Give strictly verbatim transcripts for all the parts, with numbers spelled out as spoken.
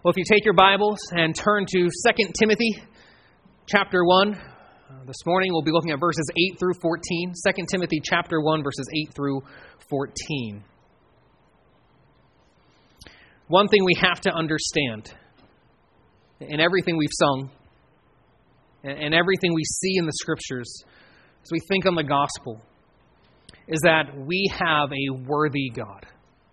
Well, if you take your Bibles and turn to Second Timothy chapter one, uh, this morning we'll be looking at verses eight through fourteen. Second Timothy chapter one, verses eight through fourteen. One thing we have to understand in everything we've sung and everything we see in the Scriptures as we think on the gospel is that we have a worthy God.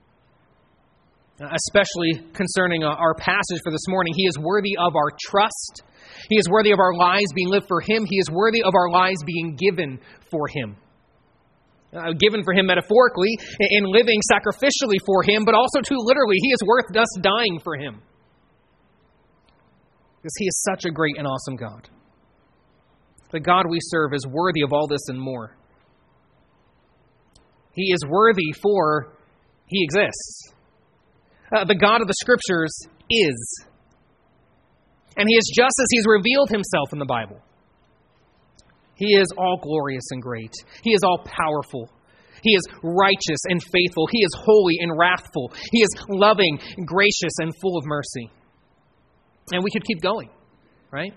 Especially concerning our passage for this morning, He is worthy of our trust. He is worthy of our lives being lived for Him. He is worthy of our lives being given for Him. Uh, given for Him metaphorically, in living sacrificially for Him, but also too literally, He is worth us dying for Him. Because He is such a great and awesome God. The God we serve is worthy of all this and more. He is worthy for He exists. Uh, the God of the Scriptures is. And He is just as He's revealed Himself in the Bible. He is all glorious and great. He is all powerful. He is righteous and faithful. He is holy and wrathful. He is loving, gracious, and full of mercy. And we could keep going, right?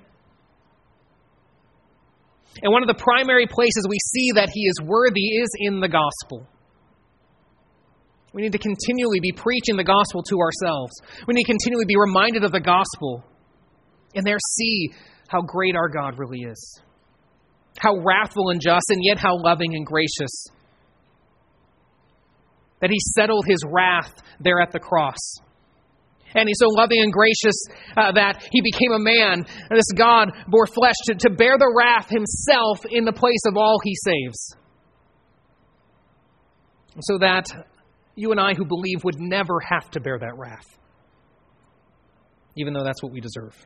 And one of the primary places we see that He is worthy is in the gospel. We need to continually be preaching the gospel to ourselves. We need to continually be reminded of the gospel and there see how great our God really is. How wrathful and just, and yet how loving and gracious. That He settled His wrath there at the cross. And He's so loving and gracious uh, that He became a man. And this God bore flesh to, to bear the wrath Himself in the place of all He saves. So that you and I who believe would never have to bear that wrath. Even though that's what we deserve.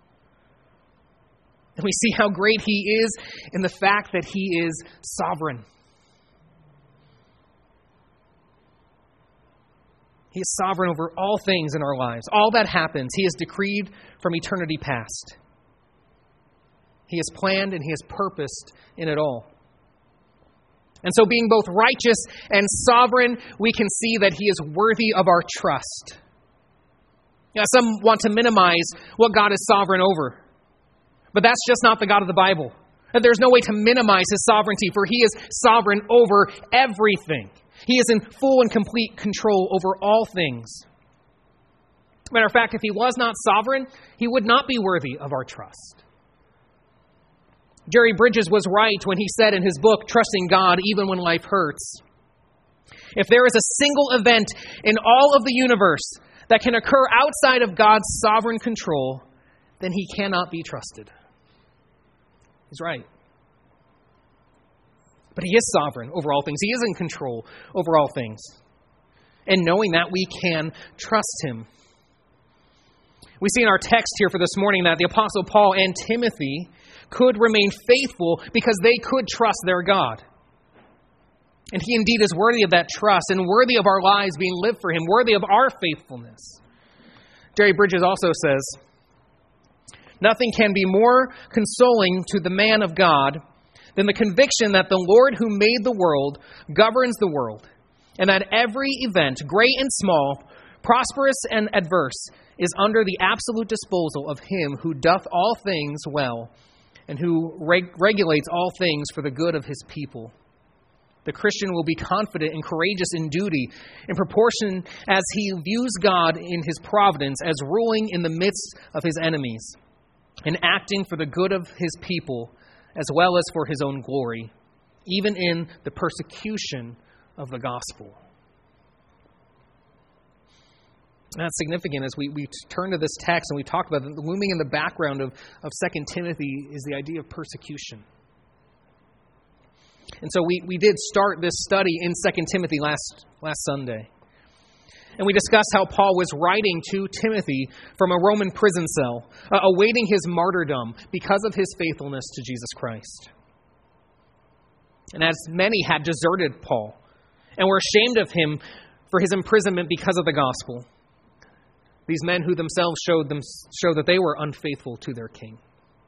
And we see how great He is in the fact that He is sovereign. He is sovereign over all things in our lives. All that happens, He has decreed from eternity past. He has planned and He has purposed in it all. And so being both righteous and sovereign, we can see that He is worthy of our trust. Now, some want to minimize what God is sovereign over. But that's just not the God of the Bible. There's no way to minimize His sovereignty, for He is sovereign over everything. He is in full and complete control over all things. Matter of fact, if He was not sovereign, He would not be worthy of our trust. Jerry Bridges was right when he said in his book, Trusting God Even When Life Hurts, if there is a single event in all of the universe that can occur outside of God's sovereign control, then He cannot be trusted. He's right. But He is sovereign over all things. He is in control over all things. And knowing that, we can trust Him. We see in our text here for this morning that the Apostle Paul and Timothy could remain faithful because they could trust their God. And He indeed is worthy of that trust and worthy of our lives being lived for Him, worthy of our faithfulness. Jerry Bridges also says, nothing can be more consoling to the man of God than the conviction that the Lord who made the world governs the world, and that every event, great and small, prosperous and adverse, is under the absolute disposal of Him who doth all things well, and who reg- regulates all things for the good of His people. The Christian will be confident and courageous in duty in proportion as he views God in His providence as ruling in the midst of His enemies and acting for the good of His people as well as for His own glory, even in the persecution of the gospel. And that's significant as we, we turn to this text and we talked about it. Looming in the background of, of Second Timothy is the idea of persecution. And so we, we did start this study in Second Timothy last, last Sunday. And we discussed how Paul was writing to Timothy from a Roman prison cell, uh, awaiting his martyrdom because of his faithfulness to Jesus Christ. And as many had deserted Paul and were ashamed of him for his imprisonment because of the gospel, these men who themselves showed them show that they were unfaithful to their king.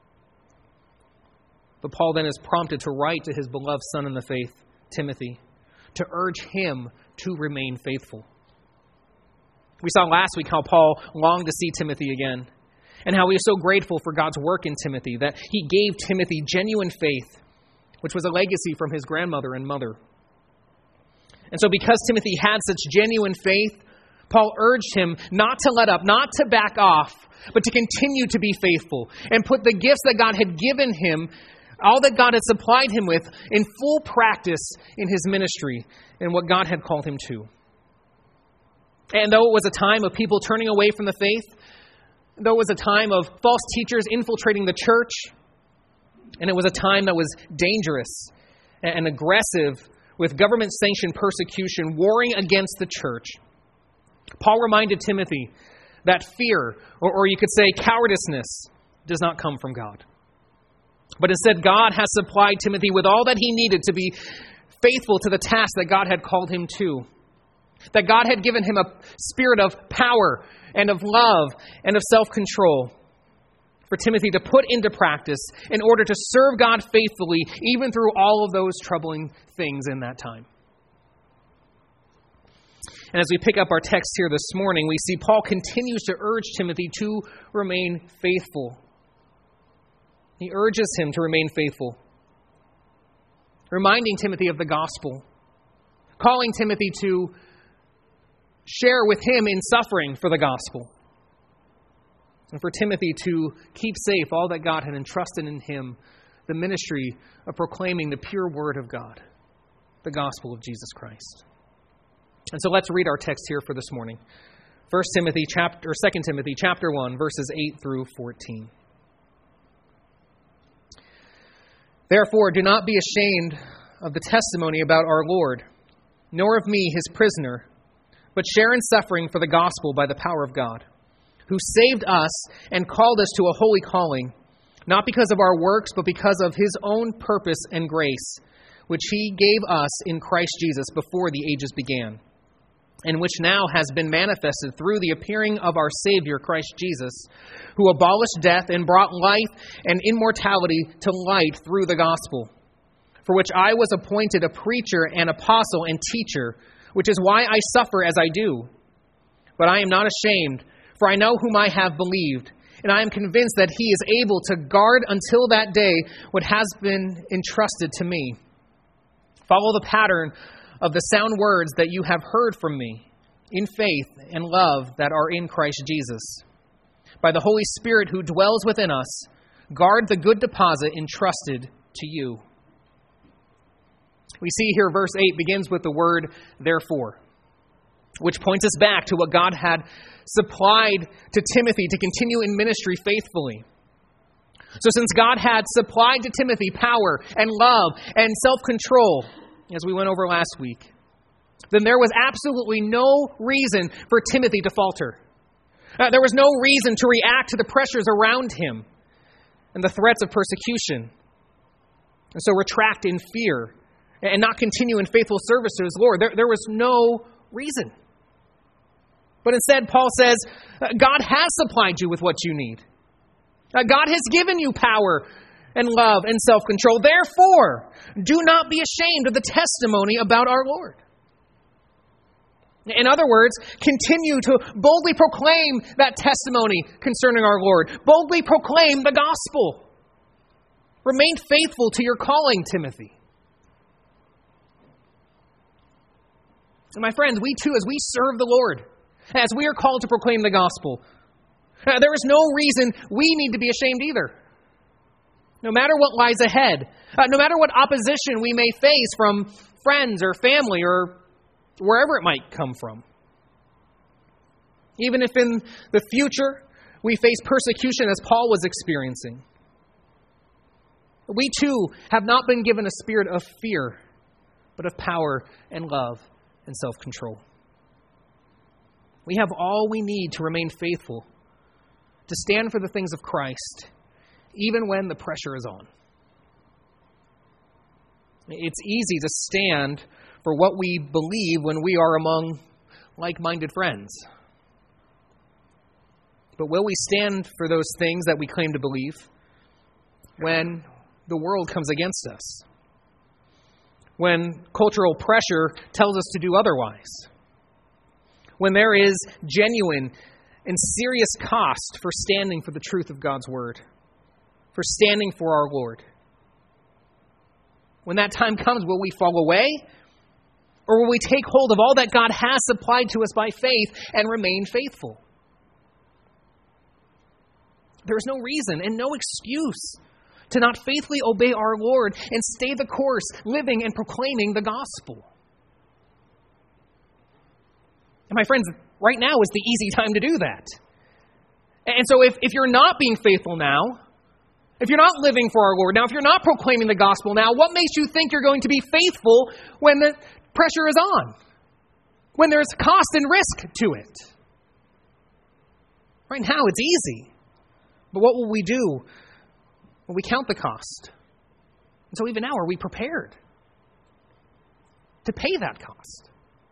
But Paul then is prompted to write to his beloved son in the faith, Timothy, to urge him to remain faithful. We saw last week how Paul longed to see Timothy again, and how he was so grateful for God's work in Timothy, that he gave Timothy genuine faith, which was a legacy from his grandmother and mother. And so because Timothy had such genuine faith, Paul urged him not to let up, not to back off, but to continue to be faithful and put the gifts that God had given him, all that God had supplied him with, in full practice in his ministry and what God had called him to. And though it was a time of people turning away from the faith, though it was a time of false teachers infiltrating the church, and it was a time that was dangerous and aggressive with government-sanctioned persecution warring against the church, Paul reminded Timothy that fear, or, or you could say cowardice, does not come from God. But instead, God has supplied Timothy with all that he needed to be faithful to the task that God had called him to. That God had given him a spirit of power and of love and of self-control for Timothy to put into practice in order to serve God faithfully, even through all of those troubling things in that time. And as we pick up our text here this morning, we see Paul continues to urge Timothy to remain faithful. He urges him to remain faithful, reminding Timothy of the gospel, calling Timothy to share with him in suffering for the gospel, and for Timothy to keep safe all that God had entrusted in him, the ministry of proclaiming the pure word of God, the gospel of Jesus Christ. And so let's read our text here for this morning. First Timothy chapter or Second Timothy chapter one, verses eight through fourteen. Therefore, do not be ashamed of the testimony about our Lord, nor of me, his prisoner, but share in suffering for the gospel by the power of God, who saved us and called us to a holy calling, not because of our works, but because of his own purpose and grace, which he gave us in Christ Jesus before the ages began, and which now has been manifested through the appearing of our Savior, Christ Jesus, who abolished death and brought life and immortality to light through the gospel, for which I was appointed a preacher and apostle and teacher, which is why I suffer as I do. But I am not ashamed, for I know whom I have believed, and I am convinced that he is able to guard until that day what has been entrusted to me. Follow the pattern of the sound words that you have heard from me, in faith and love that are in Christ Jesus. By the Holy Spirit who dwells within us, guard the good deposit entrusted to you. We see here verse eight begins with the word therefore, which points us back to what God had supplied to Timothy to continue in ministry faithfully. So since God had supplied to Timothy power and love and self-control, as we went over last week, then there was absolutely no reason for Timothy to falter. Uh, there was no reason to react to the pressures around him and the threats of persecution, and so retract in fear and not continue in faithful service to his Lord. There, there was no reason. But instead, Paul says, God has supplied you with what you need. God has given you power and love and self-control. Therefore, do not be ashamed of the testimony about our Lord. In other words, continue to boldly proclaim that testimony concerning our Lord. Boldly proclaim the gospel. Remain faithful to your calling, Timothy. And my friends, we too, as we serve the Lord, as we are called to proclaim the gospel, uh, there is no reason we need to be ashamed either. No matter what lies ahead, uh, no matter what opposition we may face from friends or family or wherever it might come from. Even if in the future we face persecution as Paul was experiencing, we too have not been given a spirit of fear, but of power and love and self-control. We have all we need to remain faithful, to stand for the things of Christ, even when the pressure is on. It's easy to stand for what we believe when we are among like-minded friends. But will we stand for those things that we claim to believe when the world comes against us? When cultural pressure tells us to do otherwise? when there is genuine and serious cost for standing for the truth of God's word, for standing for our Lord. When that time comes, will we fall away? Or will we take hold of all that God has supplied to us by faith and remain faithful? There is no reason and no excuse to not faithfully obey our Lord and stay the course, living and proclaiming the gospel. And my friends, right now is the easy time to do that. And so if, if you're not being faithful now, if you're not living for our Lord now, if you're not proclaiming the gospel now, what makes you think you're going to be faithful when the pressure is on? When there's cost and risk to it? Right now it's easy. But what will we do when we count the cost? And so even now, are we prepared to pay that cost?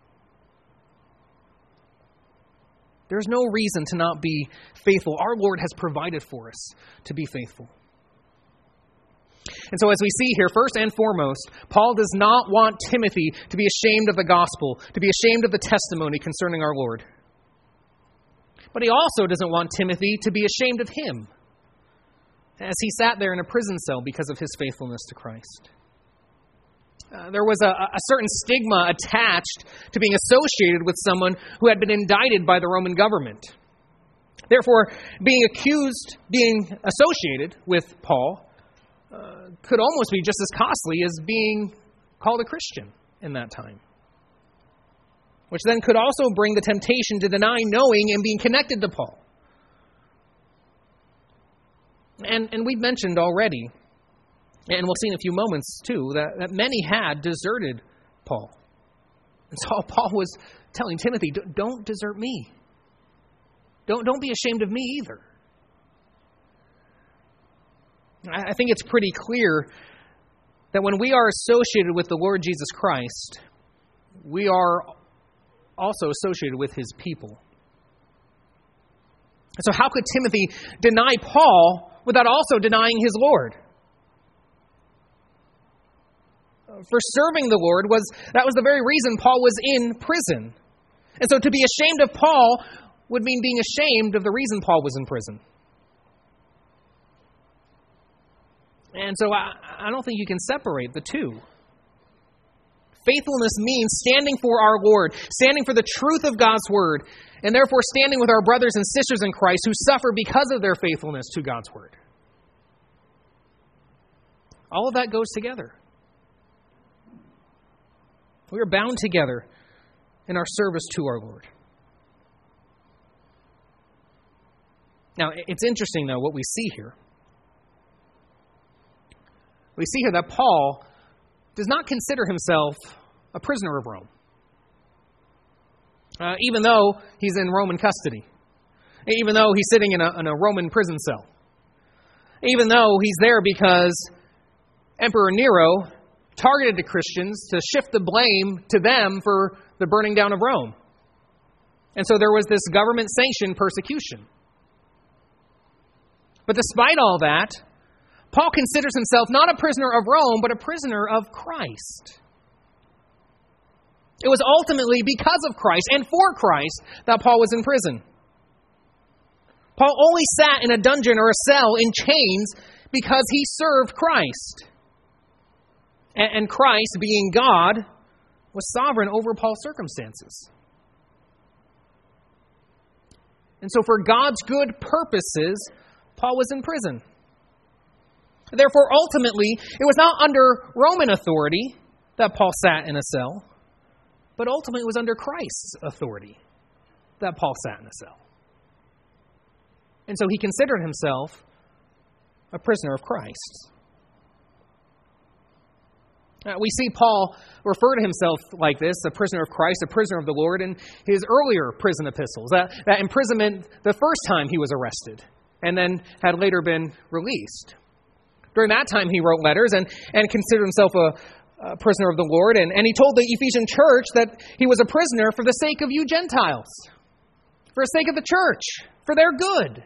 There's no reason to not be faithful. Our Lord has provided for us to be faithful. And so as we see here, first and foremost, Paul does not want Timothy to be ashamed of the gospel, to be ashamed of the testimony concerning our Lord. But he also doesn't want Timothy to be ashamed of him, as he sat there in a prison cell because of his faithfulness to Christ. Uh, there was a, a certain stigma attached to being associated with someone who had been indicted by the Roman government. Therefore, being accused, being associated with Paul, uh, could almost be just as costly as being called a Christian in that time. Which then could also bring the temptation to deny knowing and being connected to Paul. And, and we've mentioned already, and we'll see in a few moments too, that, that many had deserted Paul. And so Paul was telling Timothy, don't desert me. Don't, don't be ashamed of me either. I think it's pretty clear that when we are associated with the Lord Jesus Christ, we are also associated with his people. So how could Timothy deny Paul without also denying his Lord? For serving the Lord, was that was the very reason Paul was in prison. And so to be ashamed of Paul would mean being ashamed of the reason Paul was in prison. And so I, I don't think you can separate the two. Faithfulness means standing for our Lord, standing for the truth of God's word, and therefore standing with our brothers and sisters in Christ who suffer because of their faithfulness to God's word. All of that goes together. We are bound together in our service to our Lord. Now, it's interesting, though, what we see here. We see here that Paul does not consider himself a prisoner of Rome, uh, even though he's in Roman custody, even though he's sitting in a, in a Roman prison cell, even though he's there because Emperor Nero targeted the Christians to shift the blame to them for the burning down of Rome. And so there was this government-sanctioned persecution. But despite all that, Paul considers himself not a prisoner of Rome, but a prisoner of Christ. It was ultimately because of Christ and for Christ that Paul was in prison. Paul only sat in a dungeon or a cell in chains because he served Christ. And Christ, being God, was sovereign over Paul's circumstances. And so for God's good purposes, Paul was in prison. Therefore, ultimately, it was not under Roman authority that Paul sat in a cell, but ultimately it was under Christ's authority that Paul sat in a cell. And so he considered himself a prisoner of Christ. Uh, we see Paul refer to himself like this, a prisoner of Christ, a prisoner of the Lord, in his earlier prison epistles. That, that imprisonment the first time he was arrested and then had later been released. During that time, he wrote letters and, and considered himself a, a prisoner of the Lord. And, and he told the Ephesian church that he was a prisoner for the sake of you Gentiles, for the sake of the church, for their good.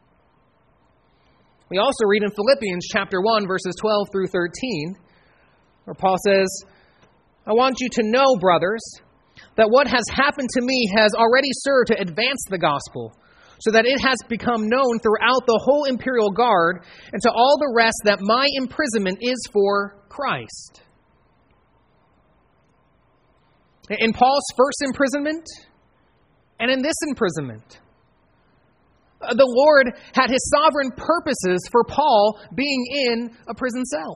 We also read in Philippians chapter one, verses twelve through thirteen, where Paul says, I want you to know, brothers, that what has happened to me has already served to advance the gospel, so that it has become known throughout the whole imperial guard and to all the rest that my imprisonment is for Christ. In Paul's first imprisonment and in this imprisonment, the Lord had his sovereign purposes for Paul being in a prison cell.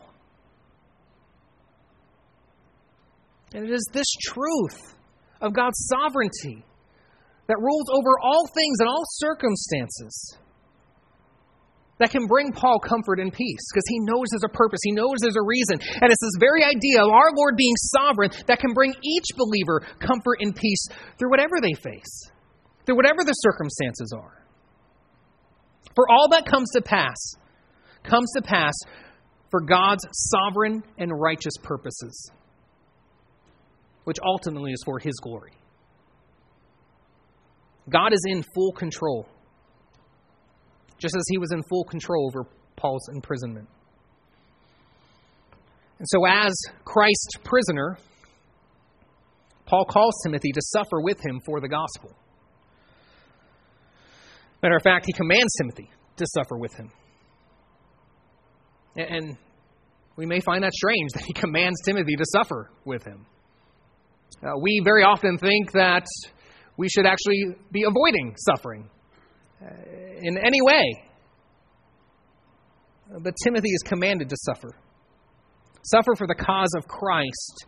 And it is this truth of God's sovereignty that rules over all things and all circumstances that can bring Paul comfort and peace, because he knows there's a purpose, he knows there's a reason. And it's this very idea of our Lord being sovereign that can bring each believer comfort and peace through whatever they face, through whatever the circumstances are. For all that comes to pass, comes to pass for God's sovereign and righteous purposes, which ultimately is for his glory. God is in full control, just as he was in full control over Paul's imprisonment. And so as Christ's prisoner, Paul calls Timothy to suffer with him for the gospel. Matter of fact, he commands Timothy to suffer with him. And we may find that strange that he commands Timothy to suffer with him. Uh, we very often think that we should actually be avoiding suffering uh, in any way. But Timothy is commanded to suffer. Suffer for the cause of Christ.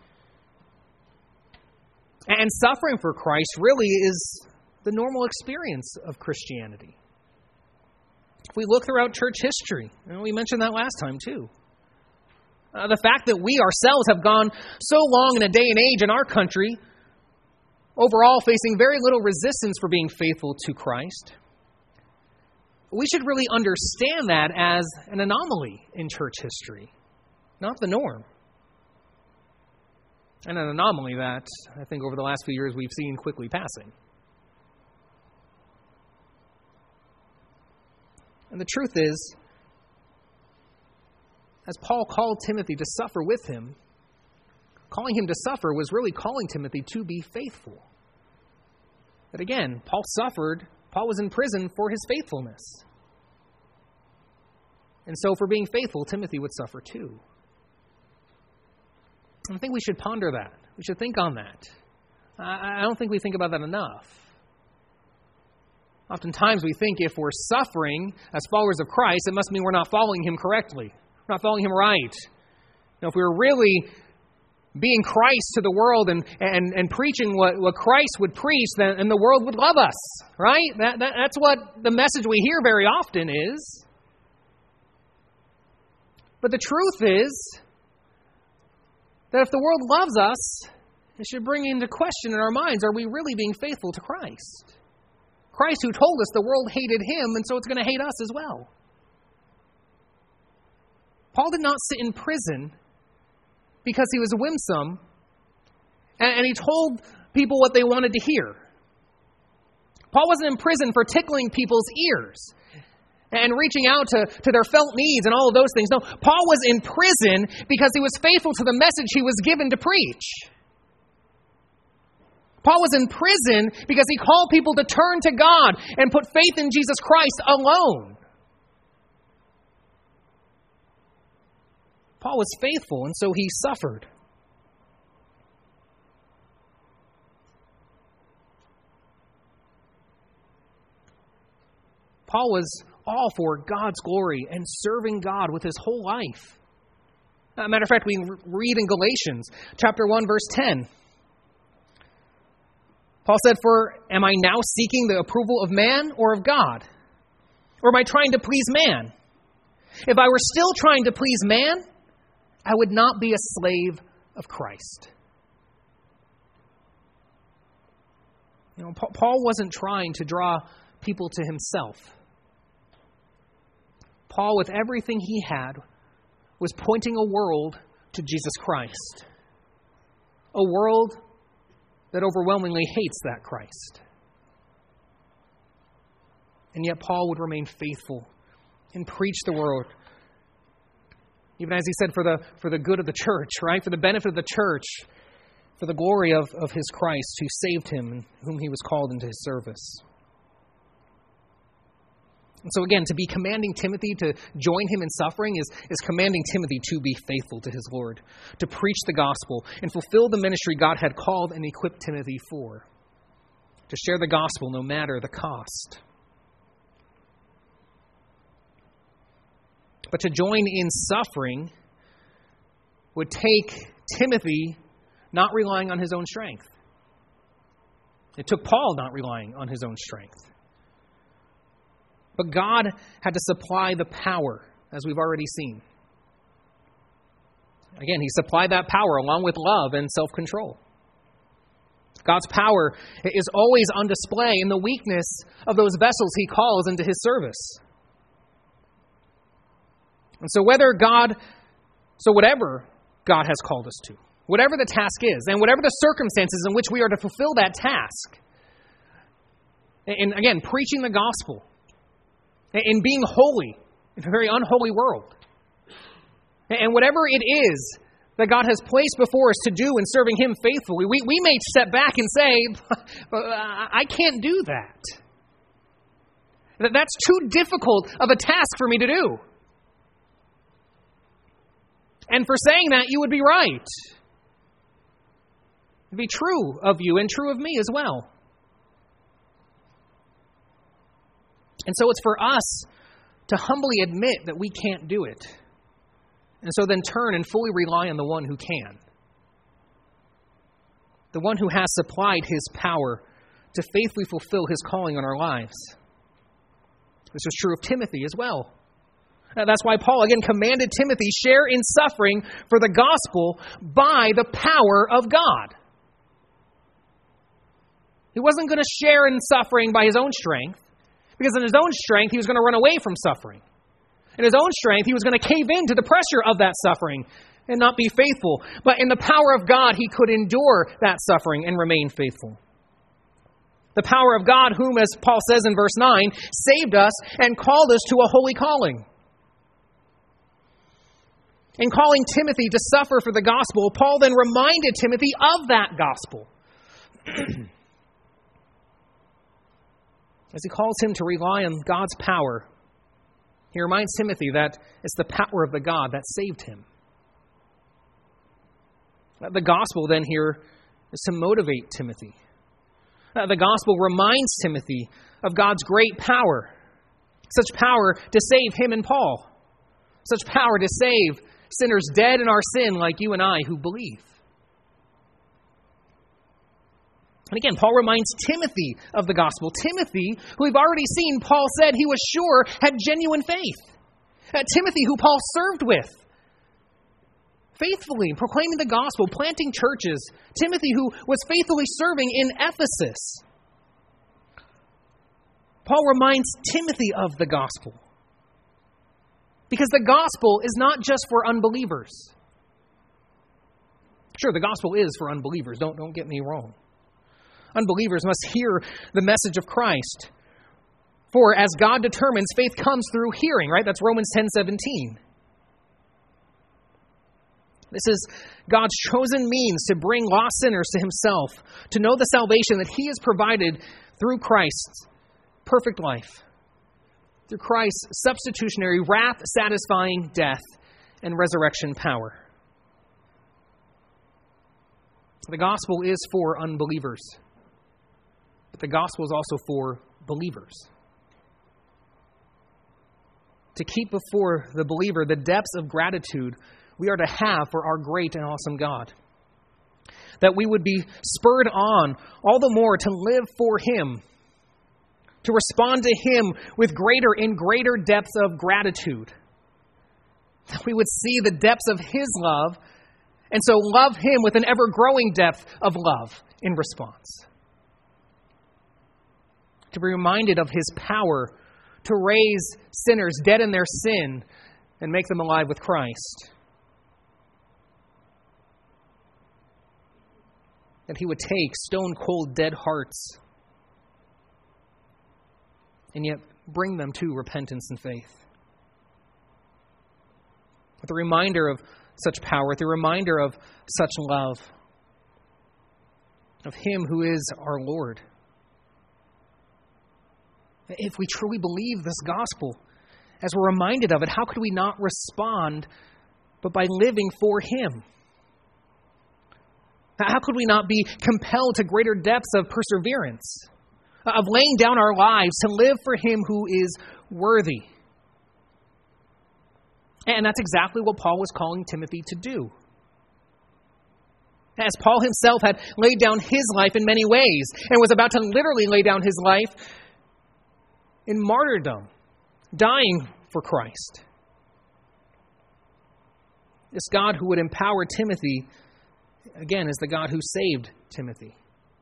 And suffering for Christ really is the normal experience of Christianity. If we look throughout church history, and we mentioned that last time too, uh, the fact that we ourselves have gone so long in a day and age in our country, overall facing very little resistance for being faithful to Christ, we should really understand that as an anomaly in church history, not the norm. And an anomaly that I think over the last few years we've seen quickly passing. And the truth is, as Paul called Timothy to suffer with him, calling him to suffer was really calling Timothy to be faithful. But again, Paul suffered, Paul was in prison for his faithfulness. And so for being faithful, Timothy would suffer too. I think we should ponder that. We should think on that. I don't think we think about that enough. Oftentimes we think if we're suffering as followers of Christ, it must mean we're not following him correctly. We're not following him right. You know, if we were really being Christ to the world and, and, and preaching what, what Christ would preach, then and the world would love us, right? That, that That's what the message we hear very often is. But the truth is that if the world loves us, it should bring into question in our minds, are we really being faithful to Christ? Christ who told us the world hated him, and so it's going to hate us as well. Paul did not sit in prison because he was winsome, and, and he told people what they wanted to hear. Paul wasn't in prison for tickling people's ears and reaching out to, to their felt needs and all of those things. No, Paul was in prison because he was faithful to the message he was given to preach. Paul was in prison because he called people to turn to God and put faith in Jesus Christ alone. Paul was faithful, and so he suffered. Paul was all for God's glory and serving God with his whole life. As a matter of fact, we read in Galatians chapter one, verse ten. Paul said, "For am I now seeking the approval of man or of God? Or am I trying to please man? If I were still trying to please man, I would not be a slave of Christ." You know, Paul wasn't trying to draw people to himself. Paul, with everything he had, was pointing a world to Jesus Christ. A world that overwhelmingly hates that Christ. And yet Paul would remain faithful and preach the word. Even as he said, for the, for the good of the church, right? For the benefit of the church. for the glory of, of his Christ who saved him and whom he was called into his service. And so again, to be commanding Timothy to join him in suffering is, is commanding Timothy to be faithful to his Lord, to preach the gospel and fulfill the ministry God had called and equipped Timothy for, to share the gospel no matter the cost. But to join in suffering would take Timothy not relying on his own strength. It took Paul not relying on his own strength. But God had to supply the power, as we've already seen. Again, he supplied that power along with love and self-control. God's power is always on display in the weakness of those vessels he calls into his service. And so whether God, so whatever God has called us to, whatever the task is, and whatever the circumstances in which we are to fulfill that task, and again, preaching the gospel, in being holy in a very unholy world. And whatever it is that God has placed before us to do in serving him faithfully, we, we may step back and say, I can't do that. That's too difficult of a task for me to do. And for saying that, you would be right. It'd be true of you and true of me as well. And so it's for us to humbly admit that we can't do it. And so then turn and fully rely on the one who can. The one who has supplied his power to faithfully fulfill his calling on our lives. This was true of Timothy as well. That's why Paul again commanded Timothy, share in suffering for the gospel by the power of God. He wasn't going to share in suffering by his own strength. Because in his own strength, he was going to run away from suffering. In his own strength, he was going to cave into the pressure of that suffering and not be faithful. But in the power of God, he could endure that suffering and remain faithful. The power of God, whom, as Paul says in verse nine, saved us and called us to a holy calling. In calling Timothy to suffer for the gospel, Paul then reminded Timothy of that gospel. As he calls him to rely on God's power, he reminds Timothy that it's the power of the God that saved him. The gospel then here is to motivate Timothy. The gospel reminds Timothy of God's great power, such power to save him and Paul, such power to save sinners dead in our sin like you and I who believe. And again, Paul reminds Timothy of the gospel. Timothy, who we've already seen, Paul said he was sure had genuine faith. Uh, Timothy, who Paul served with, faithfully proclaiming the gospel, planting churches. Timothy, who was faithfully serving in Ephesus. Paul reminds Timothy of the gospel. Because the gospel is not just for unbelievers. Sure, the gospel is for unbelievers. Don't, don't get me wrong. Unbelievers must hear the message of Christ. For as God determines, faith comes through hearing, right? That's Romans ten seventeen. This is God's chosen means to bring lost sinners to himself, to know the salvation that he has provided through Christ's perfect life, through Christ's substitutionary, wrath-satisfying death and resurrection power. The gospel is for unbelievers. But the gospel is also for believers. To keep before the believer the depths of gratitude we are to have for our great and awesome God. That we would be spurred on all the more to live for him, to respond to him with greater and greater depths of gratitude. That we would see the depths of his love, and so love him with an ever-growing depth of love in response. To be reminded of his power to raise sinners dead in their sin and make them alive with Christ. That he would take stone-cold dead hearts and yet bring them to repentance and faith. With a reminder of such power, with a reminder of such love, of Him who is our Lord. If we truly believe this gospel, as we're reminded of it, how could we not respond but by living for Him? How could we not be compelled to greater depths of perseverance, of laying down our lives to live for Him who is worthy? And that's exactly what Paul was calling Timothy to do. As Paul himself had laid down his life in many ways and was about to literally lay down his life in martyrdom, dying for Christ. This God who would empower Timothy, again, is the God who saved Timothy,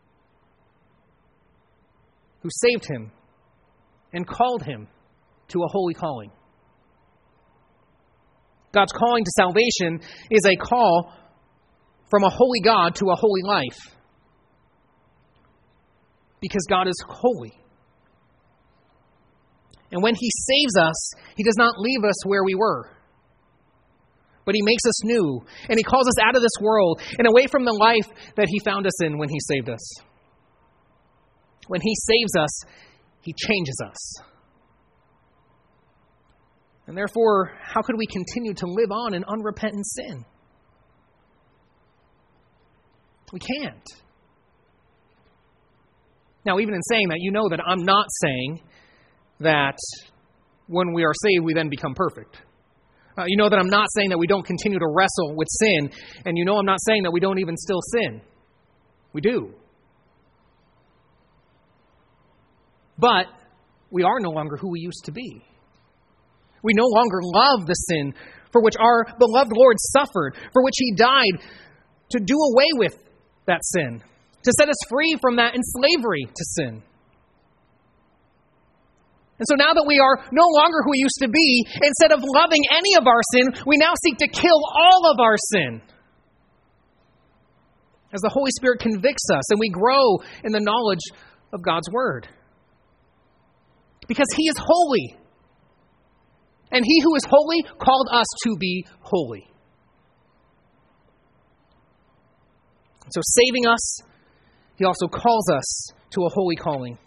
who saved him and called him to a holy calling. God's calling to salvation is a call from a holy God to a holy life, because God is holy. And when He saves us, He does not leave us where we were, but He makes us new, and He calls us out of this world and away from the life that He found us in when He saved us. When He saves us, He changes us. And therefore, how could we continue to live on in unrepentant sin? We can't. Now, even in saying that, you know that I'm not saying that when we are saved, we then become perfect. Uh, you know that I'm not saying that we don't continue to wrestle with sin, and you know I'm not saying that we don't even still sin. We do. But we are no longer who we used to be. We no longer love the sin for which our beloved Lord suffered, for which He died to do away with that sin, to set us free from that enslavery to sin. And so now that we are no longer who we used to be, instead of loving any of our sin, we now seek to kill all of our sin. As the Holy Spirit convicts us and we grow in the knowledge of God's Word. Because He is holy. And He who is holy called us to be holy. So saving us, He also calls us to a holy calling.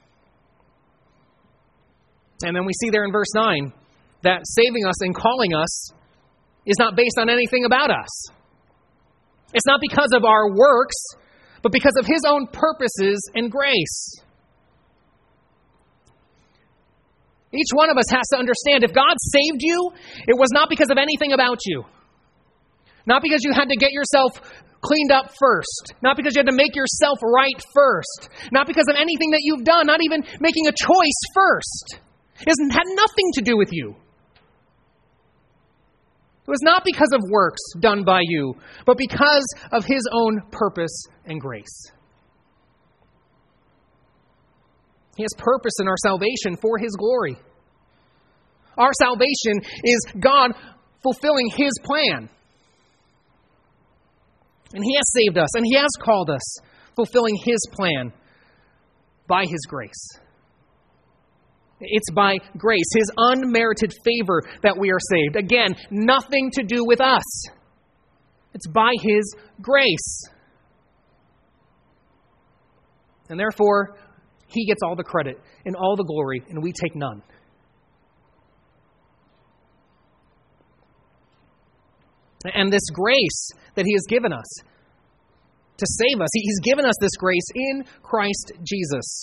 And then we see there in verse nine that saving us and calling us is not based on anything about us. It's not because of our works, but because of His own purposes and grace. Each one of us has to understand, if God saved you, it was not because of anything about you. Not because you had to get yourself cleaned up first. Not because you had to make yourself right first. Not because of anything that you've done. Not even making a choice first. It had nothing to do with you. It was not because of works done by you, but because of His own purpose and grace. He has purpose in our salvation for His glory. Our salvation is God fulfilling His plan. And He has saved us, and He has called us, fulfilling His plan by His grace. It's by grace, His unmerited favor, that we are saved. Again, nothing to do with us. It's by His grace. And therefore, He gets all the credit and all the glory, and we take none. And this grace that He has given us to save us, He's given us this grace in Christ Jesus.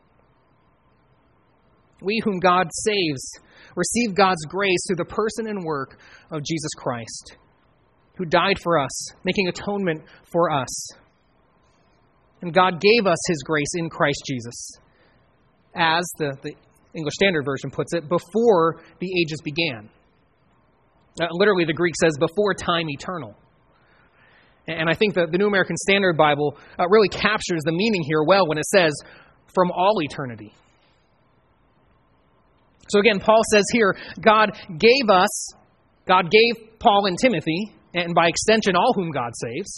We whom God saves receive God's grace through the person and work of Jesus Christ, who died for us, making atonement for us. And God gave us His grace in Christ Jesus, as the, the English Standard Version puts it, before the ages began. Uh, literally, the Greek says, before time eternal. And I think that the New American Standard Bible uh, really captures the meaning here well when it says, from all eternity. So again, Paul says here, God gave us, God gave Paul and Timothy, and by extension, all whom God saves.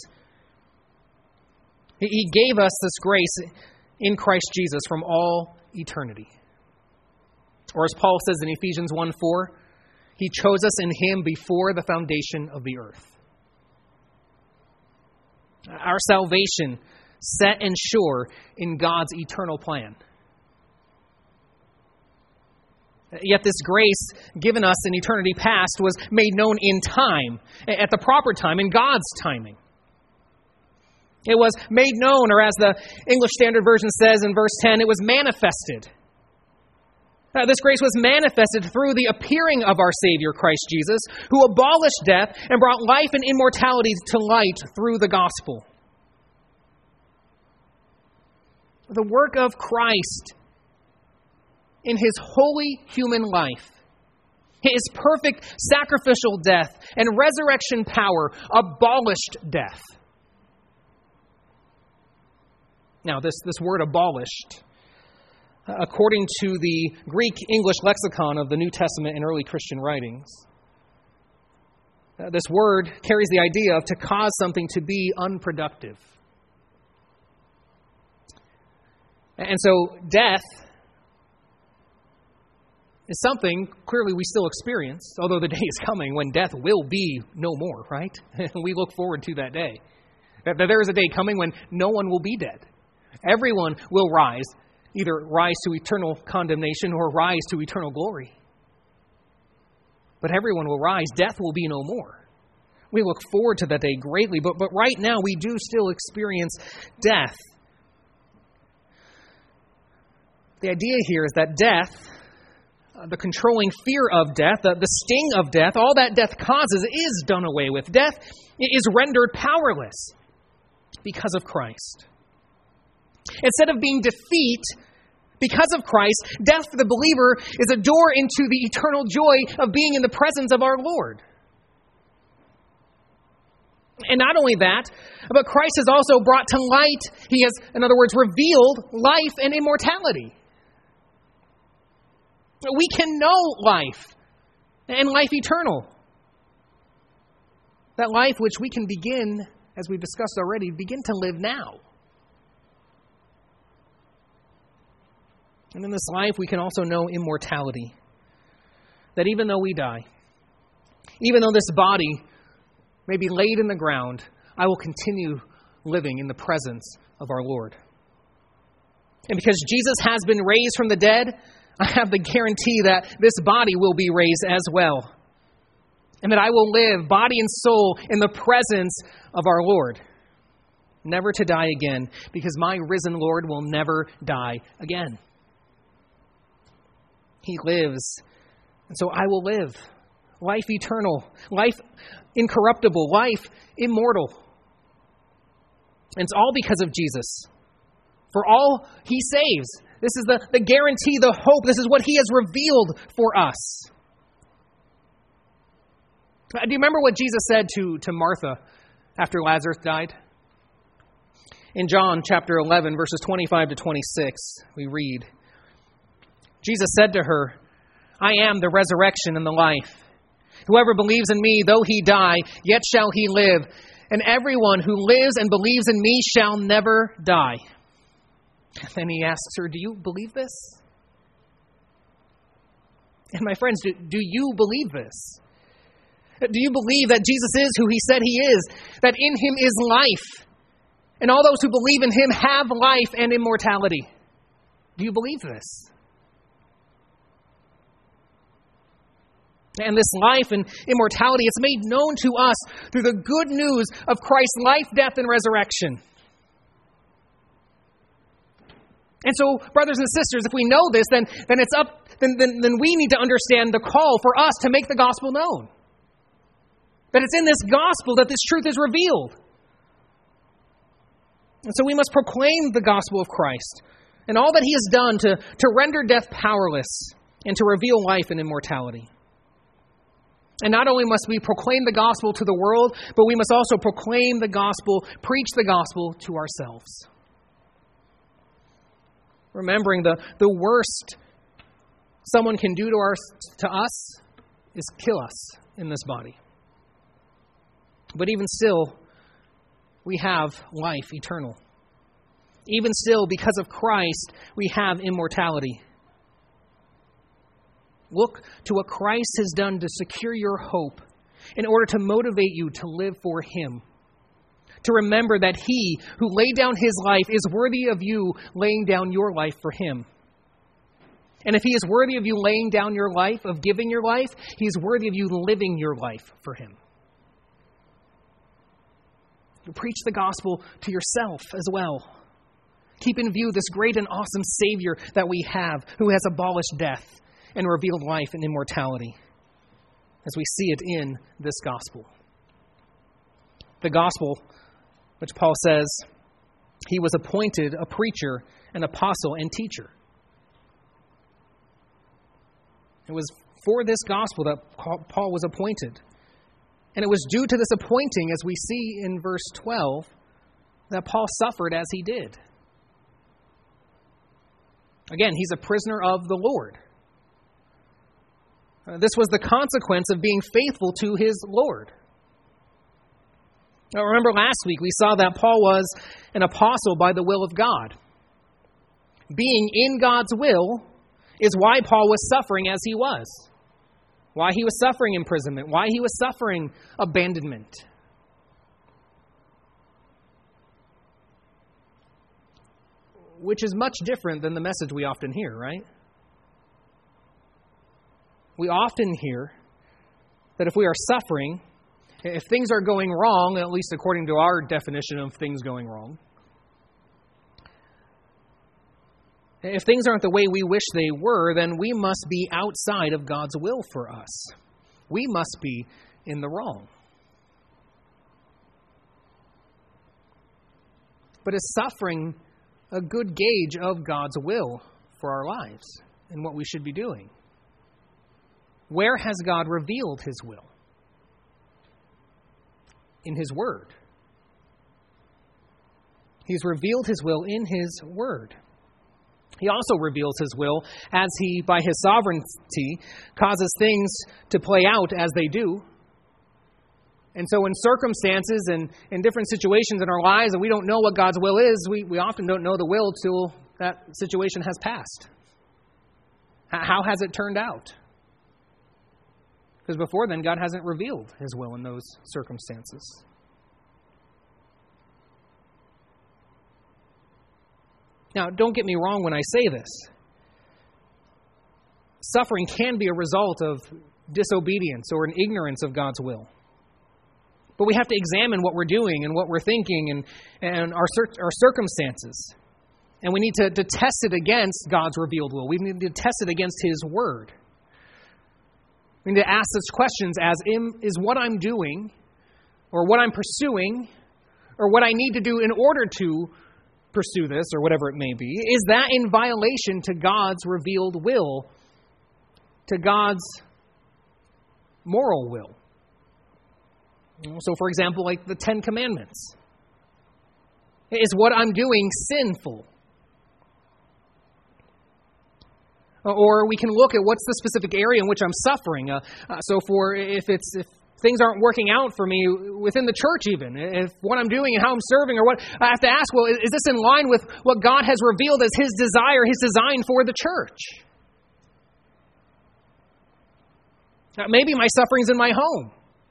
He gave us this grace in Christ Jesus from all eternity. Or as Paul says in Ephesians one four, He chose us in Him before the foundation of the earth. Our salvation set and sure in God's eternal plan. Yet this grace given us in eternity past was made known in time, at the proper time, in God's timing. It was made known, or as the English Standard Version says in verse ten, it was manifested. Uh, this grace was manifested through the appearing of our Savior, Christ Jesus, who abolished death and brought life and immortality to light through the gospel. The work of Christ in his holy human life, his perfect sacrificial death and resurrection power abolished death. Now, this, this word abolished, according to the Greek-English lexicon of the New Testament and early Christian writings, uh, this word carries the idea of to cause something to be unproductive. And so death is something clearly we still experience, although the day is coming when death will be no more, right? We look forward to that day. That there is a day coming when no one will be dead. Everyone will rise, either rise to eternal condemnation or rise to eternal glory. But everyone will rise. Death will be no more. We look forward to that day greatly, but, but right now we do still experience death. The idea here is that death, the controlling fear of death, the, the sting of death, all that death causes is done away with. Death is rendered powerless because of Christ. Instead of being defeat because of Christ, death for the believer is a door into the eternal joy of being in the presence of our Lord. And not only that, but Christ has also brought to light, he has, in other words, revealed life and immortality. We can know life and life eternal. That life which we can begin, as we've discussed already, begin to live now. And in this life, we can also know immortality. That even though we die, even though this body may be laid in the ground, I will continue living in the presence of our Lord. And because Jesus has been raised from the dead, I have the guarantee that this body will be raised as well. And that I will live, body and soul, in the presence of our Lord. Never to die again, because my risen Lord will never die again. He lives, and so I will live. Life eternal, life incorruptible, life immortal. And it's all because of Jesus. For all he saves. This is the, the guarantee, the hope. This is what he has revealed for us. Do you remember what Jesus said to, to Martha after Lazarus died? In John chapter eleven, verses twenty-five to twenty-six, we read, Jesus said to her, I am the resurrection and the life. Whoever believes in me, though he die, yet shall he live. And everyone who lives and believes in me shall never die. Then he asks her, do you believe this? And my friends, do, do you believe this? Do you believe that Jesus is who he said he is? That in him is life? And all those who believe in him have life and immortality. Do you believe this? And this life and immortality, it's made known to us through the good news of Christ's life, death, and resurrection. And so, brothers and sisters, if we know this, then, then it's up, then, then, then we need to understand the call for us to make the gospel known. That it's in this gospel that this truth is revealed. And so we must proclaim the gospel of Christ and all that he has done to, to render death powerless and to reveal life and immortality. And not only must we proclaim the gospel to the world, but we must also proclaim the gospel, preach the gospel to ourselves. Remembering the, the worst someone can do to, our, to us is kill us in this body. But even still, we have life eternal. Even still, because of Christ, we have immortality. Look to what Christ has done to secure your hope in order to motivate you to live for him, to remember that He who laid down His life is worthy of you laying down your life for Him. And if He is worthy of you laying down your life, of giving your life, He is worthy of you living your life for Him. You preach the gospel to yourself as well. Keep in view this great and awesome Savior that we have, who has abolished death and revealed life and immortality, as we see it in this gospel. The gospel, which Paul says, He was appointed a preacher, an apostle, and teacher. It was for this gospel that Paul was appointed. And it was due to this appointing, as we see in verse twelve, that Paul suffered as he did. Again, he's a prisoner of the Lord. Uh, this was the consequence of being faithful to his Lord. Now, remember last week we saw that Paul was an apostle by the will of God. Being in God's will is why Paul was suffering as he was. Why he was suffering imprisonment. Why he was suffering abandonment. Which is much different than the message we often hear, right? We often hear that if we are suffering, if things are going wrong, at least according to our definition of things going wrong, if things aren't the way we wish they were, then we must be outside of God's will for us. We must be in the wrong. But is suffering a good gauge of God's will for our lives and what we should be doing? Where has God revealed His will? In His Word. He's revealed His will in His Word. He also reveals His will as He, by His sovereignty, causes things to play out as they do. And so in circumstances and in different situations in our lives and we don't know what God's will is, we, we often don't know the will till that situation has passed. How has it turned out? Because before then, God hasn't revealed His will in those circumstances. Now, don't get me wrong when I say this. Suffering can be a result of disobedience or an ignorance of God's will. But we have to examine what we're doing and what we're thinking and, and our, our circumstances. And we need to, to test it against God's revealed will. We need to test it against His Word. We need to ask such questions as, is what I'm doing or what I'm pursuing or what I need to do in order to pursue this or whatever it may be, is that in violation to God's revealed will, to God's moral will? So, for example, like the Ten Commandments. Is what I'm doing sinful? Or we can look at what's the specific area in which I'm suffering. Uh, uh, so, for if it's if things aren't working out for me within the church, even if what I'm doing and how I'm serving, or what I have to ask, well, is this in line with what God has revealed as His desire, His design for the church? Uh, maybe my suffering's in my home.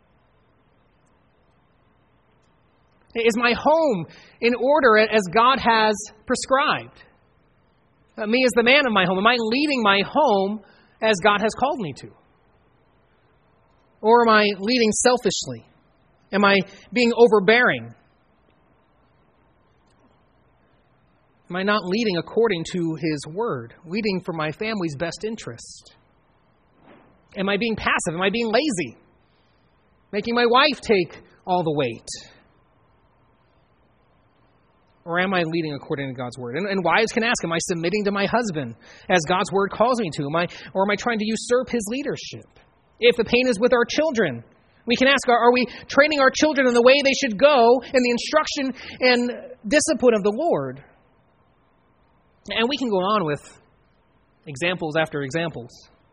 Is my home in order as God has prescribed? Uh, me as the man of my home, am I leading my home as God has called me to? Or am I leading selfishly? Am I being overbearing? Am I not leading according to His Word? Leading for my family's best interest? Am I being passive? Am I being lazy? Making my wife take all the weight? Or am I leading according to God's Word? And, and wives can ask, am I submitting to my husband as God's Word calls me to? Am I, or am I trying to usurp his leadership? If the pain is with our children, we can ask, are, are we training our children in the way they should go in the instruction and discipline of the Lord? And we can go on with examples after examples.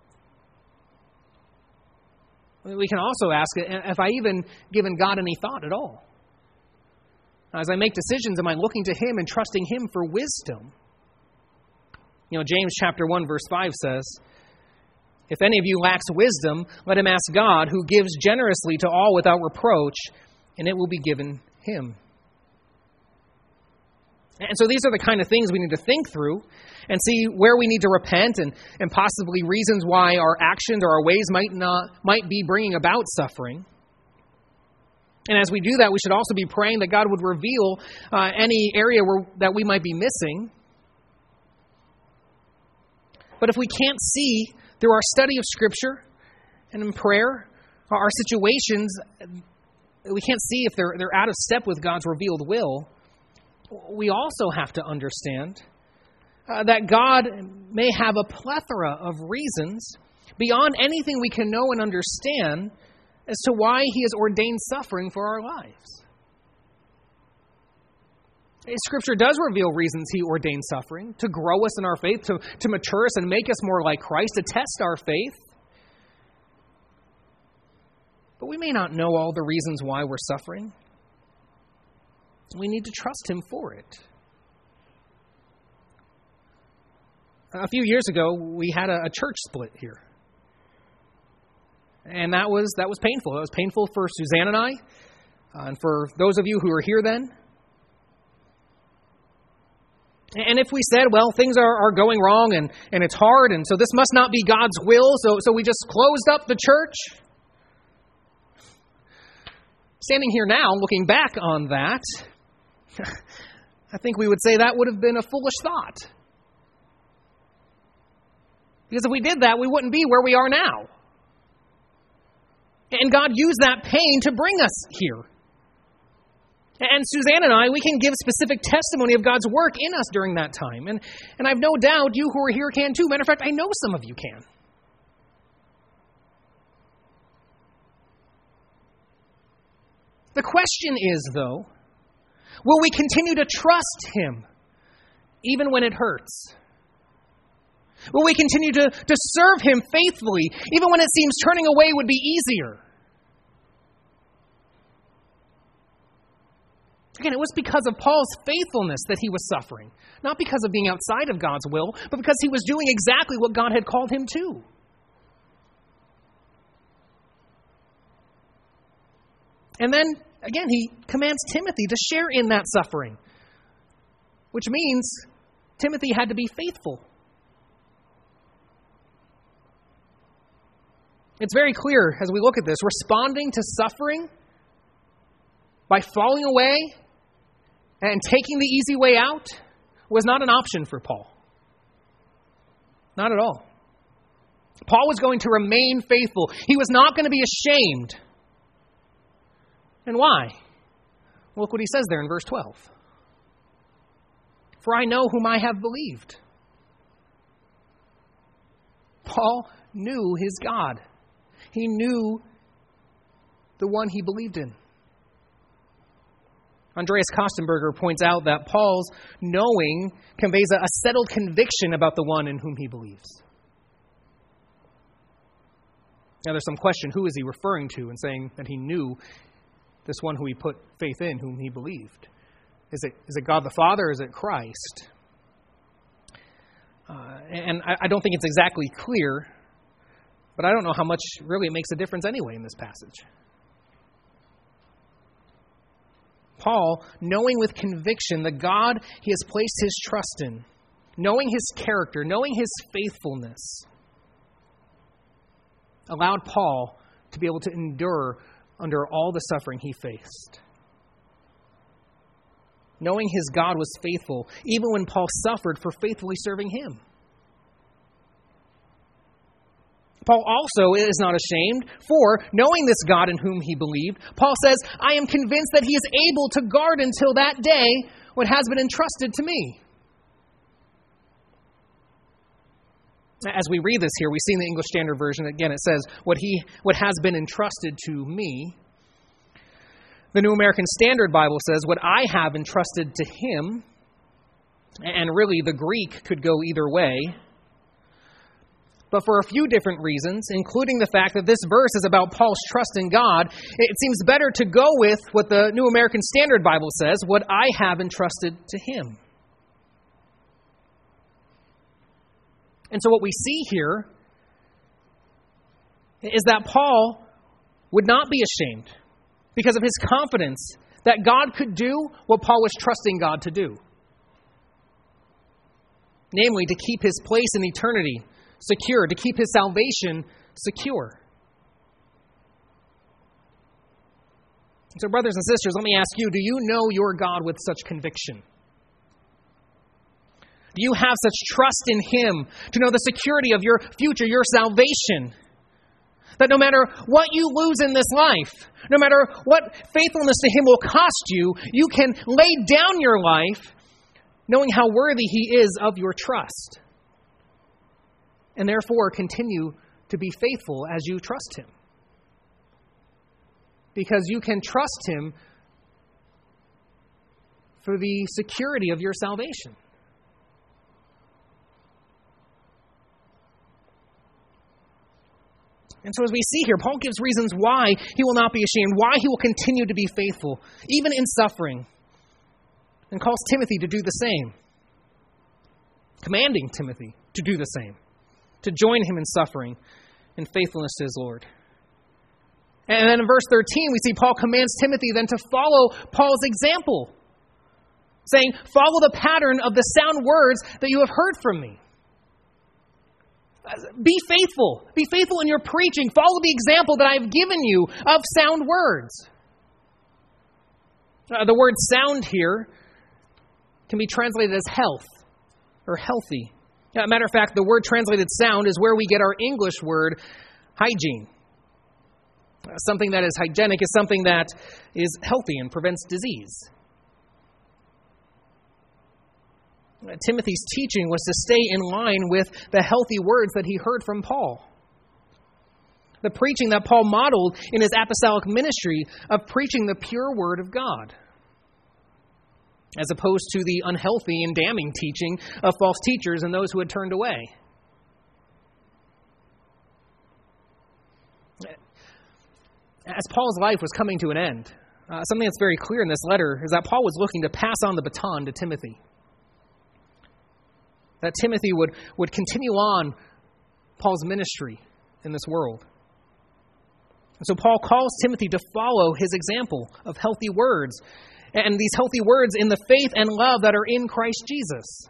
We can also ask, have I even given God any thought at all? As I make decisions, am I looking to Him and trusting Him for wisdom? You know, James chapter one, verse five says, if any of you lacks wisdom, let him ask God, who gives generously to all without reproach, and it will be given him. And so these are the kind of things we need to think through and see where we need to repent and, and possibly reasons why our actions or our ways might not might be bringing about suffering. And as we do that, we should also be praying that God would reveal uh, any area where, that we might be missing. But if we can't see through our study of Scripture and in prayer, our situations, we can't see if they're, they're out of step with God's revealed will, we also have to understand uh, that God may have a plethora of reasons beyond anything we can know and understand as to why He has ordained suffering for our lives. Scripture does reveal reasons He ordained suffering, to grow us in our faith, to, to mature us and make us more like Christ, to test our faith. But we may not know all the reasons why we're suffering. We need to trust Him for it. A few years ago, we had a, a church split here. And that was that was painful. It was painful for Suzanne and I, uh, and for those of you who were here then. And if we said, well, things are, are going wrong and, and it's hard, and so this must not be God's will, so, so we just closed up the church. Standing here now, looking back on that, I think we would say that would have been a foolish thought. Because if we did that, we wouldn't be where we are now. And God used that pain to bring us here. And Suzanne and I, we can give specific testimony of God's work in us during that time. And, and I've no doubt you who are here can too. Matter of fact, I know some of you can. The question is, though, will we continue to trust Him even when it hurts? Will we continue to, to serve Him faithfully even when it seems turning away would be easier? Again, it was because of Paul's faithfulness that he was suffering. Not because of being outside of God's will, but because he was doing exactly what God had called him to. And then, again, he commands Timothy to share in that suffering, which means Timothy had to be faithful. It's very clear as we look at this, responding to suffering by falling away and taking the easy way out was not an option for Paul. Not at all. Paul was going to remain faithful. He was not going to be ashamed. And why? Well, look what he says there in verse twelve. For I know whom I have believed. Paul knew his God. He knew the one he believed in. Andreas Kostenberger points out that Paul's knowing conveys a settled conviction about the one in whom he believes. Now there's some question, who is he referring to in saying that he knew this one who he put faith in, whom he believed? Is it is it God the Father or is it Christ? Uh, and I, I don't think it's exactly clear, but I don't know how much really it makes a difference anyway in this passage. Paul, knowing with conviction the God he has placed his trust in, knowing his character, knowing his faithfulness, allowed Paul to be able to endure under all the suffering he faced. Knowing his God was faithful, even when Paul suffered for faithfully serving him. Paul also is not ashamed, for knowing this God in whom he believed, Paul says, I am convinced that he is able to guard until that day what has been entrusted to me. As we read this here, we see in the English Standard Version, again, it says, what he, what has been entrusted to me. The New American Standard Bible says, what I have entrusted to him. And really, the Greek could go either way. But for a few different reasons, including the fact that this verse is about Paul's trust in God, it seems better to go with what the New American Standard Bible says, what I have entrusted to him. And so what we see here is that Paul would not be ashamed because of his confidence that God could do what Paul was trusting God to do. namely to keep his place in eternity secure, to keep his salvation secure. So, brothers and sisters, let me ask you, do you know your God with such conviction? Do you have such trust in him to know the security of your future, your salvation? That no matter what you lose in this life, no matter what faithfulness to him will cost you, you can lay down your life knowing how worthy he is of your trust. And therefore continue to be faithful as you trust him. Because you can trust him for the security of your salvation. And so as we see here, Paul gives reasons why he will not be ashamed, why he will continue to be faithful, even in suffering, and calls Timothy to do the same, commanding Timothy to do the same, to join him in suffering and faithfulness to his Lord. And then in verse thirteen, we see Paul commands Timothy then to follow Paul's example, saying, follow the pattern of the sound words that you have heard from me. Be faithful. Be faithful in your preaching. Follow the example that I have given you of sound words. Uh, the word sound here can be translated as health or healthy. As a matter of fact, the word translated sound is where we get our English word hygiene. Uh, something that is hygienic is something that is healthy and prevents disease. Timothy's teaching was to stay in line with the healthy words that he heard from Paul. The preaching that Paul modeled in his apostolic ministry of preaching the pure word of God, as opposed to the unhealthy and damning teaching of false teachers and those who had turned away. As Paul's life was coming to an end, uh, something that's very clear in this letter is that Paul was looking to pass on the baton to Timothy. That Timothy would, would continue on Paul's ministry in this world. And so Paul calls Timothy to follow his example of healthy words, and these healthy words in the faith and love that are in Christ Jesus.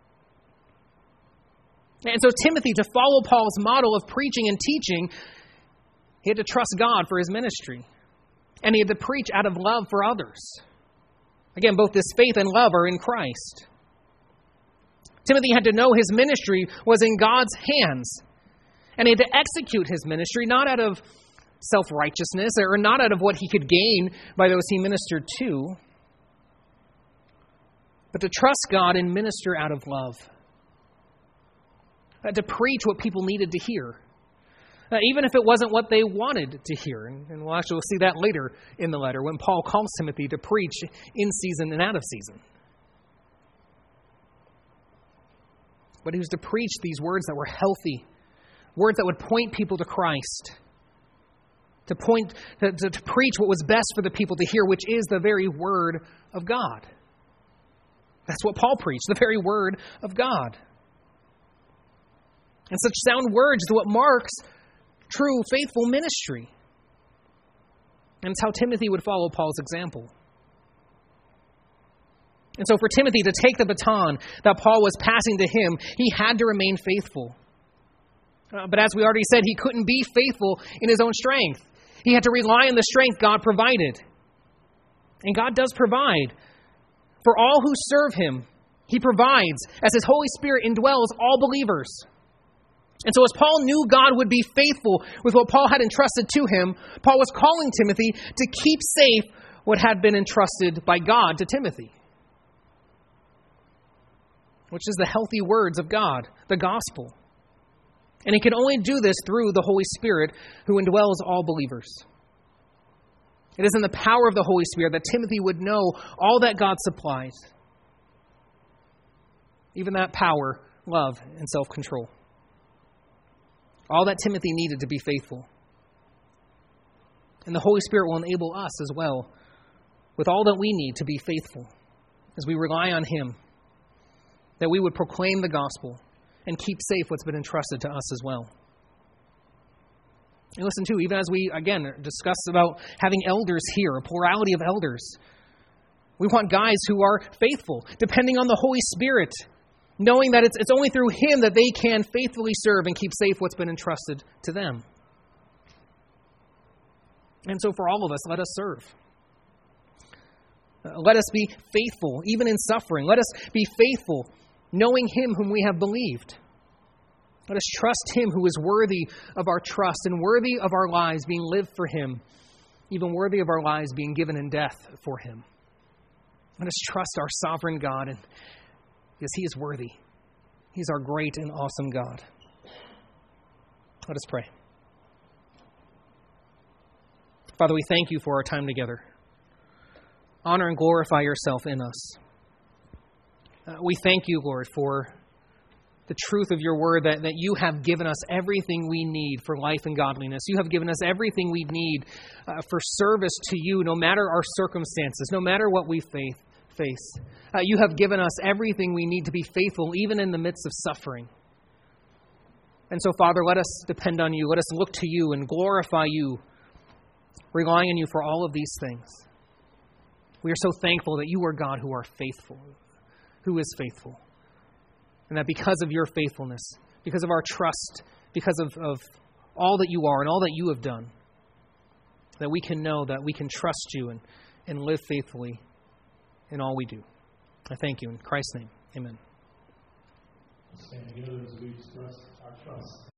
And so Timothy, to follow Paul's model of preaching and teaching, he had to trust God for his ministry. And he had to preach out of love for others. Again, both this faith and love are in Christ. Timothy had to know his ministry was in God's hands. And he had to execute his ministry not out of self-righteousness or not out of what he could gain by those he ministered to, but to trust God and minister out of love. Uh, to preach what people needed to hear, uh, even if it wasn't what they wanted to hear. And, and we'll actually see that later in the letter when Paul calls Timothy to preach in season and out of season. But he was to preach these words that were healthy, words that would point people to Christ, to point to, to, to preach what was best for the people to hear, which is the very word of God. That's what Paul preached, the very word of God. And such sound words is what marks true, faithful ministry. And it's how Timothy would follow Paul's example. And so for Timothy to take the baton that Paul was passing to him, he had to remain faithful. Uh, but as we already said, he couldn't be faithful in his own strength. He had to rely on the strength God provided. And God does provide. For all who serve him, he provides as his Holy Spirit indwells all believers. And so as Paul knew God would be faithful with what Paul had entrusted to him, Paul was calling Timothy to keep safe what had been entrusted by God to Timothy, which is the healthy words of God, the gospel. And he can only do this through the Holy Spirit who indwells all believers. It is in the power of the Holy Spirit that Timothy would know all that God supplies. Even that power, love, and self-control. All that Timothy needed to be faithful. And the Holy Spirit will enable us as well with all that we need to be faithful as we rely on him, that we would proclaim the gospel and keep safe what's been entrusted to us as well. And listen, too, even as we, again, discuss about having elders here, a plurality of elders, we want guys who are faithful, depending on the Holy Spirit, knowing that it's, it's only through Him that they can faithfully serve and keep safe what's been entrusted to them. And so for all of us, let us serve. Uh, let us be faithful, even in suffering. Let us be faithful, knowing Him whom we have believed. Let us trust Him who is worthy of our trust and worthy of our lives being lived for Him, even worthy of our lives being given in death for Him. Let us trust our sovereign God, and because He is worthy. He's our great and awesome God. Let us pray. Father, we thank You for our time together. Honor and glorify Yourself in us. Uh, we thank You, Lord, for the truth of Your word, that, that You have given us everything we need for life and godliness. You have given us everything we need uh, for service to You, no matter our circumstances, no matter what we face. face. Uh, you have given us everything we need to be faithful, even in the midst of suffering. And so, Father, let us depend on You. Let us look to You and glorify You, relying on You for all of these things. We are so thankful that You are God who are faithful, who is faithful. And that because of Your faithfulness, because of our trust, because of, of all that You are and all that You have done, that we can know that we can trust You and, and live faithfully in all we do. I thank You in Christ's name. Amen. Stand together as we express our trust.